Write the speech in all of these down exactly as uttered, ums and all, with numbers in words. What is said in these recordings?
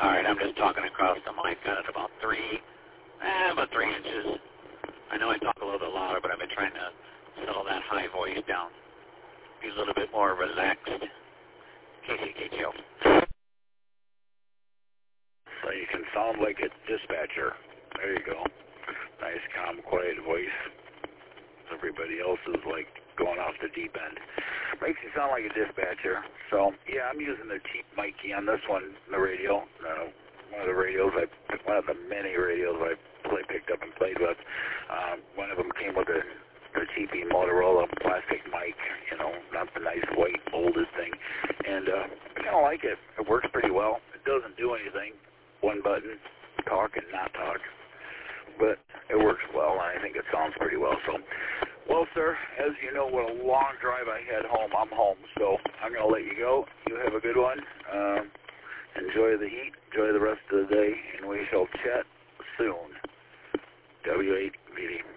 All right, I'm just talking across the mic. Got it about three, eh, about three inches. I know I talk a little bit louder, but I've been trying to settle that high voice down. Be a little bit more relaxed. K C K T O. So you can sound like a dispatcher. There you go. Nice, calm, quiet voice. Everybody else is like going off the deep end. Makes you sound like a dispatcher. So, yeah, I'm using the cheap Mikey on this one, the radio. Uh, one of the radios, I one of the many radios I play, picked up and played with. Uh, one of them came with a, a cheapy Motorola plastic mic, you know, not the nice white molded thing. And uh, I kind of like it. It works pretty well. It doesn't do anything. One button, talk and not talk. But it works well, and I think it sounds pretty well. So, well, sir, as you know, what a long drive I had home. I'm home, so I'm going to let you go. You have a good one. Um, enjoy the heat. Enjoy the rest of the day, and we shall chat soon. W eight V D.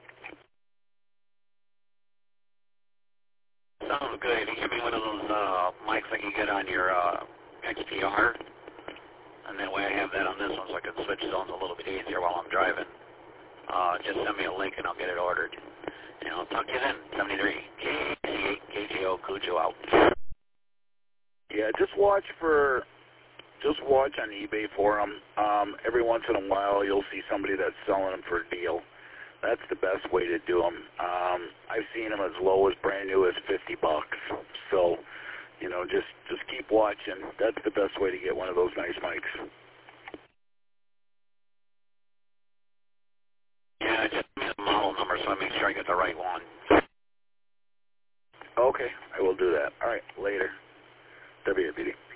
Sounds good. If you give me one of those uh, mics that you get on your uh, X T R, and that way I have that on this one so I can switch zones a little bit easier while I'm driving. Uh, just send me a link and I'll get it ordered. And I'll talk to you then. seventy-three K C eight K T O Cujo out. Yeah, just watch for, just watch on eBay for them. Um, every once in a while you'll see somebody that's selling them for a deal. That's the best way to do them. Um, I've seen them as low as brand new as fifty bucks. So, you know, just, just keep watching. That's the best way to get one of those nice mics. Yeah, just give me the model number so I make sure I get the right one. Okay, I will do that. All right, later. W A B D.